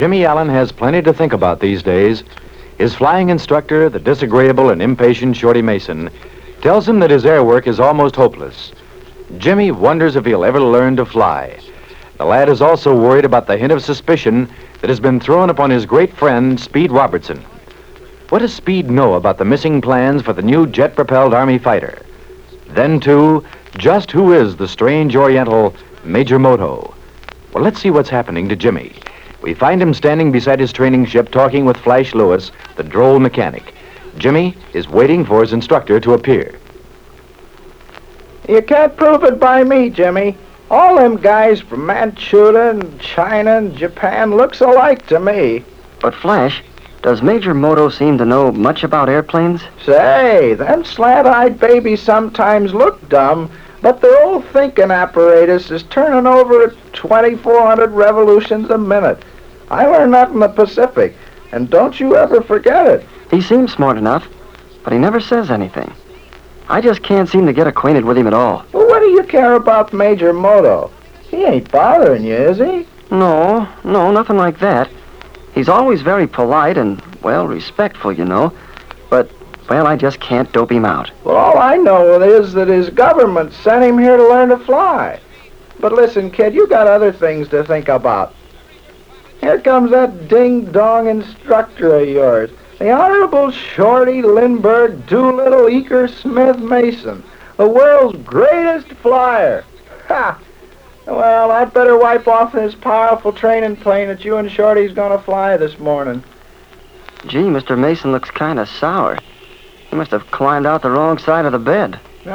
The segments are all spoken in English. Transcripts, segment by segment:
Jimmy Allen has plenty to think about these days. His flying instructor, the disagreeable and impatient Shorty Mason, tells him that his air work is almost hopeless. Jimmy wonders if he'll ever learn to fly. The lad is also worried about the hint of suspicion that has been thrown upon his great friend, Speed Robertson. What does Speed know about the missing plans for the new jet-propelled Army fighter? Then, too, just who is the strange Oriental Major Moto? Well, let's see what's happening to Jimmy. We find him standing beside his training ship talking with Flash Lewis, the droll mechanic. Jimmy is waiting for his instructor to appear. You can't prove it by me, Jimmy. All them guys from Manchuria and China and Japan looks alike to me. But, Flash, does Major Moto seem to know much about airplanes? Say, them slant-eyed babies sometimes look dumb, but their old thinking apparatus is turning over at 2,400 revolutions a minute. I learned that in the Pacific, and don't you ever forget it. He seems smart enough, but he never says anything. I just can't seem to get acquainted with him at all. Well, what do you care about Major Moto? He ain't bothering you, is he? No, nothing like that. He's always very polite and, well, respectful, you know. But, well, I just can't dope him out. Well, all I know is that his government sent him here to learn to fly. But listen, kid, you got other things to think about. Here comes that ding-dong instructor of yours, the Honorable Shorty Lindbergh Doolittle Eaker Smith Mason, the world's greatest flyer. Ha! Well, I'd better wipe off this powerful training plane that you and Shorty's gonna fly this morning. Gee, Mr. Mason looks kind of sour. He must have climbed out the wrong side of the bed.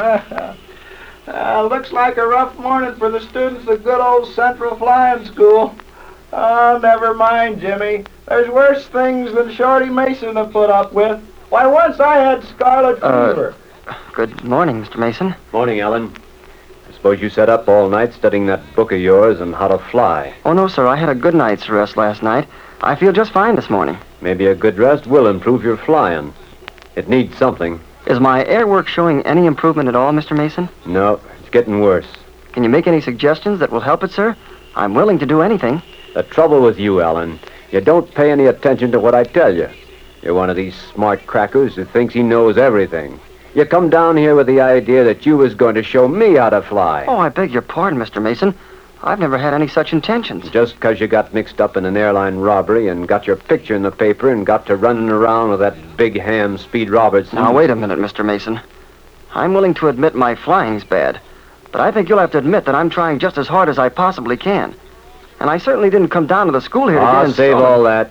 Looks like a rough morning for the students of good old Central Flying School. Oh, never mind, Jimmy. There's worse things than Shorty Mason to put up with. Why, once I had scarlet fever. Good morning, Mr. Mason. Morning, Allen. I suppose you sat up all night studying that book of yours on how to fly. Oh, no, sir. I had a good night's rest last night. I feel just fine this morning. Maybe a good rest will improve your flying. It needs something. Is my air work showing any improvement at all, Mr. Mason? No, it's getting worse. Can you make any suggestions that will help it, sir? I'm willing to do anything. The trouble with you, Allen, you don't pay any attention to what I tell you. You're one of these smart crackers who thinks he knows everything. You come down here with the idea that you was going to show me how to fly. Oh, I beg your pardon, Mr. Mason. I've never had any such intentions. Just because you got mixed up in an airline robbery and got your picture in the paper and got to running around with that big ham Speed Robertson. Now, wait a minute, Mr. Mason. I'm willing to admit my flying's bad, but I think you'll have to admit that I'm trying just as hard as I possibly can. And I certainly didn't come down to the school here to get save all that.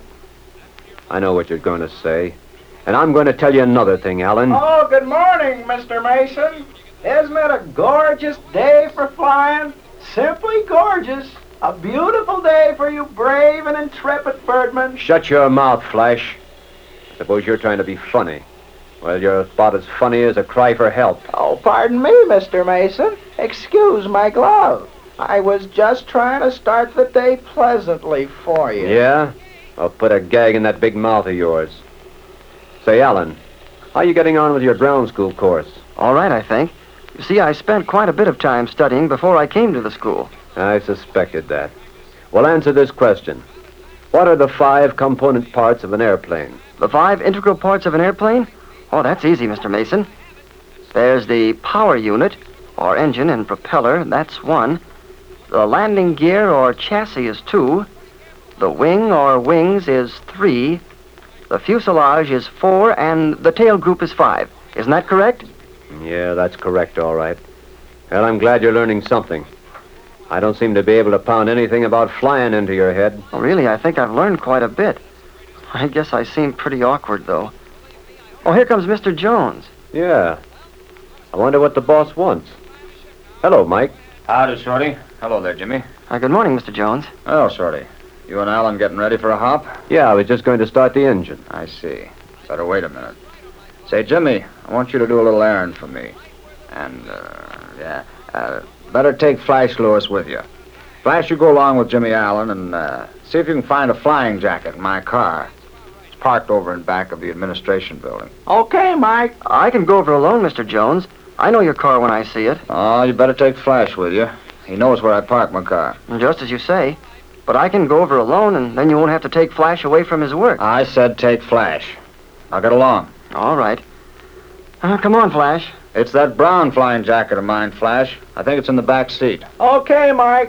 I know what you're going to say. And I'm going to tell you another thing, Allen. Oh, good morning, Mr. Mason. Isn't it a gorgeous day for flying? Simply gorgeous. A beautiful day for you brave and intrepid birdmen. Shut your mouth, Flash. I suppose you're trying to be funny. Well, you're about as funny as a cry for help. Oh, pardon me, Mr. Mason. Excuse my glove. I was just trying to start the day pleasantly for you. Yeah? I'll put a gag in that big mouth of yours. Say, Allen, how are you getting on with your ground school course? All right, I think. You see, I spent quite a bit of time studying before I came to the school. I suspected that. Well, answer this question. What are the 5 component parts of an airplane? The 5 integral parts of an airplane? Oh, that's easy, Mr. Mason. There's the power unit, or engine and propeller, that's 1. The landing gear or chassis is 2. The wing or wings is 3. The fuselage is 4, and the tail group is 5. Isn't that correct? Yeah, that's correct, all right. Well, I'm glad you're learning something. I don't seem to be able to pound anything about flying into your head. Well, really, I think I've learned quite a bit. I guess I seem pretty awkward, though. Oh, here comes Mr. Jones. Yeah. I wonder what the boss wants. Hello, Mike. Howdy, Shorty. Hello there, Jimmy. Good morning, Mr. Jones. Oh, Shorty. You and Alan getting ready for a hop? Yeah, I was just going to start the engine. I see. Better wait a minute. Say, Jimmy, I want you to do a little errand for me. And, better take Flash Lewis with you. Flash, you go along with Jimmy Allen and see if you can find a flying jacket in my car. It's parked over in back of the administration building. Okay, Mike. I can go over alone, Mr. Jones. I know your car when I see it. Oh, you better take Flash with you. He knows where I park my car. Just as you say. But I can go over alone, and then you won't have to take Flash away from his work. I said take Flash. Now get along. All right. Come on, Flash. It's that brown flying jacket of mine, Flash. I think it's in the back seat. Okay, Mike.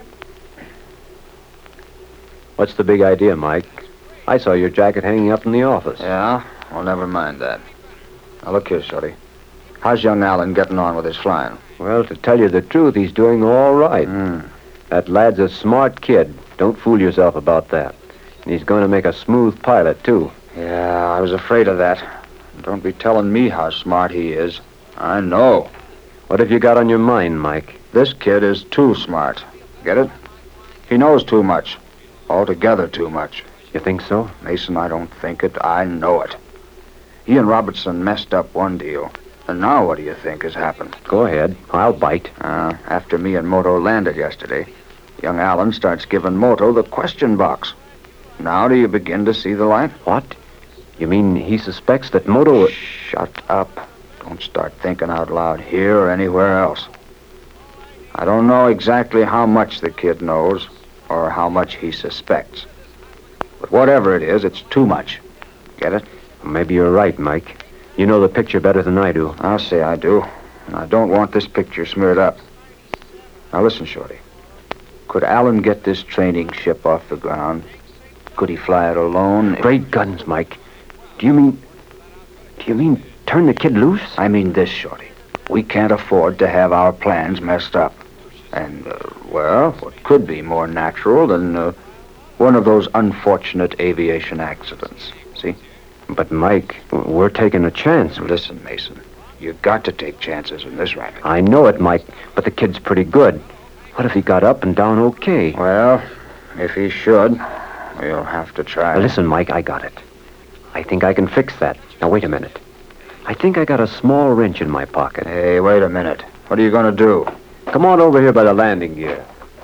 What's the big idea, Mike? I saw your jacket hanging up in the office. Yeah? Well, never mind that. Now, look here, Shorty. How's young Allen getting on with his flying? Well, to tell you the truth, he's doing all right. That lad's a smart kid. Don't fool yourself about that. And he's going to make a smooth pilot, too. Yeah, I was afraid of that. Don't be telling me how smart he is. I know. What have you got on your mind, Mike? This kid is too smart. Get it? He knows too much. Altogether too much. You think so? Mason, I don't think it. I know it. He and Robertson messed up one deal. And now what do you think has happened? Go ahead. I'll bite. After me and Moto landed yesterday, young Allen starts giving Moto the question box. Now do you begin to see the light? What? You mean he suspects that Moto... Shut up. Don't start thinking out loud here or anywhere else. I don't know exactly how much the kid knows or how much he suspects. But whatever it is, it's too much. Get it? Maybe you're right, Mike. You know the picture better than I do. I'll say I do. And I don't want this picture smeared up. Now listen, Shorty. Could Allen get this training ship off the ground? Could he fly it alone? Great guns, Mike. Do you mean turn the kid loose? I mean this, Shorty. We can't afford to have our plans messed up. And, well, what could be more natural than one of those unfortunate aviation accidents? See? But, Mike, we're taking a chance. Listen, Mason. You've got to take chances in this racket. I know it, Mike, but the kid's pretty good. What if he got up and down okay? Well, if he should, we'll have to try. Listen, Mike, I got it. I think I can fix that. Now, wait a minute. I think I got a small wrench in my pocket. Hey, wait a minute. What are you going to do? Come on over here by the landing gear.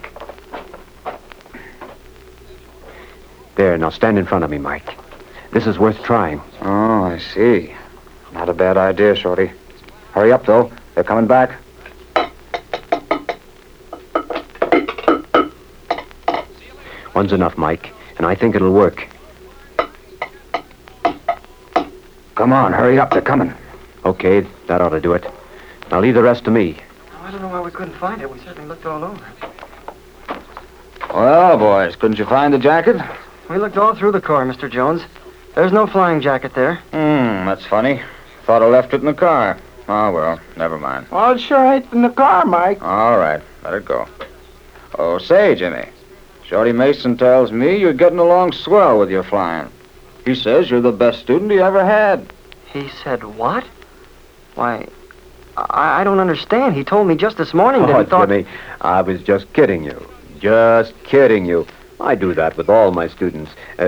There, now stand in front of me, Mike. This is worth trying. Oh, I see. Not a bad idea, Shorty. Hurry up, though. They're coming back. One's enough, Mike, and I think it'll work. Come on, hurry up. They're coming. Okay, that ought to do it. Now leave the rest to me. I don't know why we couldn't find it. We certainly looked all over. Well, boys, couldn't you find the jacket? We looked all through the car, Mr. Jones. There's no flying jacket there. That's funny. Thought I left it in the car. Oh, well, never mind. Well, it sure ain't in the car, Mike. All right, let it go. Oh, say, Jimmy, Shorty Mason tells me you're getting along swell with your flying. He says you're the best student he ever had. He said what? Why, I don't understand. He told me just this morning that he thought... Jimmy, I was just kidding you. Just kidding you. I do that with all my students.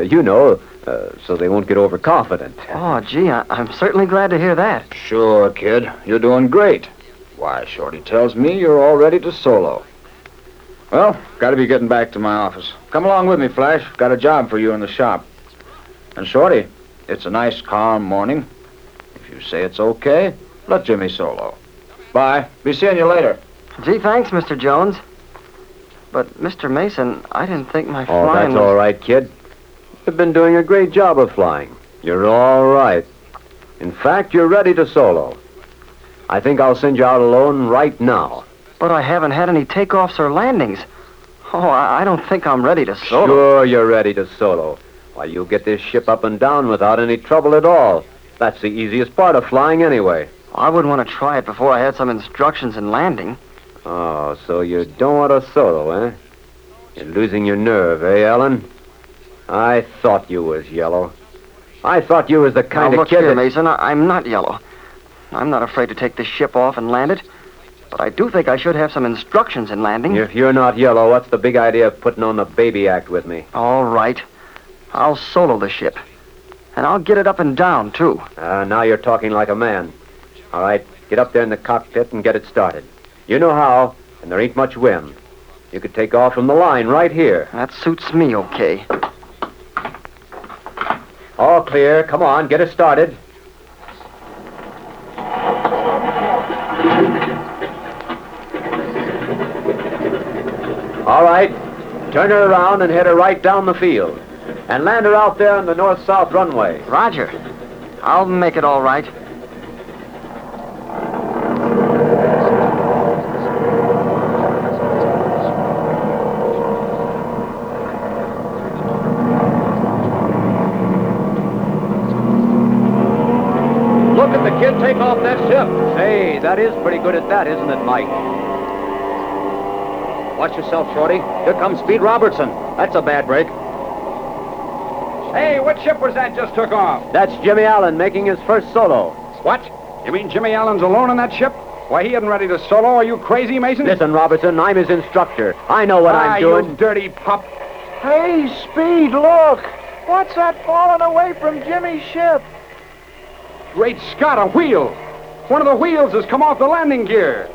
So they won't get overconfident. Oh, gee, I'm certainly glad to hear that. Sure, kid. You're doing great. Why, Shorty tells me you're all ready to solo. Well, gotta be getting back to my office. Come along with me, Flash. Got a job for you in the shop. And Shorty, it's a nice, calm morning. If you say it's okay, let Jimmy solo. Bye. Be seeing you later. Gee, thanks, Mr. Jones. But, Mr. Mason, I didn't think my Oh, flying that's was... all right, kid. You've been doing a great job of flying. You're all right. In fact, you're ready to solo. I think I'll send you out alone right now. But I haven't had any takeoffs or landings. Oh, I don't think I'm ready to solo. Sure, you're ready to solo. Why, you'll get this ship up and down without any trouble at all. That's the easiest part of flying anyway. I wouldn't want to try it before I had some instructions in landing. Oh, so you don't want to solo, eh? You're losing your nerve, eh, Ellen? I thought you was yellow. I thought you was the kind Now, of look kid here, that... Mason, I'm not yellow. I'm not afraid to take this ship off and land it. But I do think I should have some instructions in landing. If you're not yellow, what's the big idea of putting on the baby act with me? All right. I'll solo the ship. And I'll get it up and down, too. Now you're talking like a man. All right, get up there in the cockpit and get it started. You know how, and there ain't much wind. You could take off from the line right here. That suits me okay. All clear. Come on, get it started. All right. Turn her around and head her right down the field. And land her out there on the north-south runway. Roger. I'll make it all right. Look at the kid take off that ship. Say, that is pretty good at that, isn't it, Mike? Watch yourself, Shorty. Here comes Speed Robertson. That's a bad break. Hey, what ship was that just took off? That's Jimmy Allen making his first solo. What? You mean Jimmy Allen's alone on that ship? Why, he isn't ready to solo. Are you crazy, Mason? Listen, Robertson, I'm his instructor. I know what I'm doing. You dirty pup. Hey, Speed, look. What's that falling away from Jimmy's ship? Great Scott, a wheel. One of the wheels has come off the landing gear.